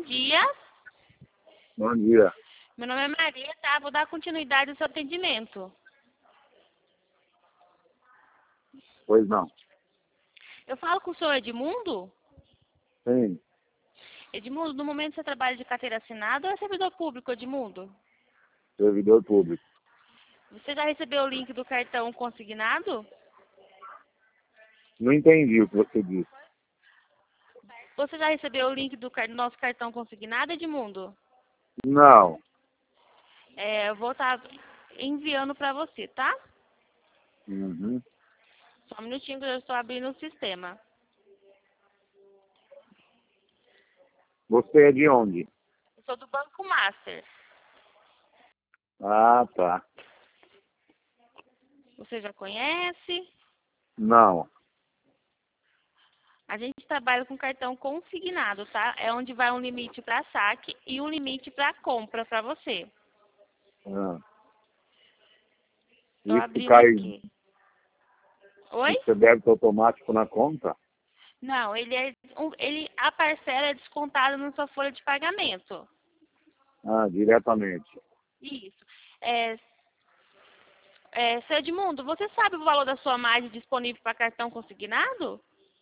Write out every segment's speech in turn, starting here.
dia. Bom dia. Meu nome é Maria, tá? Vou dar continuidade ao seu atendimento. Pois não. Eu falo com o senhor Edmundo? Sim, Edmundo, no momento você trabalha de carteira assinada ou é servidor público, Edmundo? servidor público. Você já recebeu o link do cartão consignado? Não entendi o que você disse. Você já recebeu o link do nosso cartão consignado, Edmundo? Não. Eu vou estar enviando para você, tá? Uhum. Só um minutinho que eu já estou abrindo o sistema. Você é de onde? Eu sou do Banco Master. Ah, tá. Você já conhece? Não. A gente trabalha com cartão consignado, tá? É onde vai um limite para saque e um limite para compra para você. Ah. Estou Isso abrindo cai, aqui. Oi? isso é débito automático na conta? Não, a parcela é descontada na sua folha de pagamento. Ah, diretamente. Isso. Seu Edmundo, você sabe o valor da sua margem disponível para cartão consignado?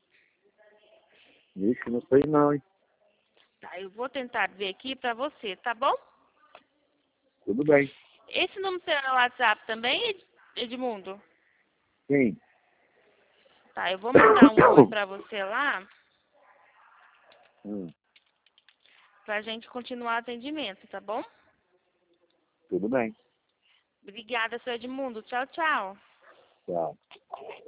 Isso não sei não, hein? Tá, eu vou tentar ver aqui para você, tá bom? Tudo bem. Esse número seu é o WhatsApp também, Edmundo? Sim. Tá, eu vou mandar um oi para você lá, pra gente continuar o atendimento, tá bom? Tudo bem. Obrigada, seu Edmundo. Tchau, tchau. Tchau.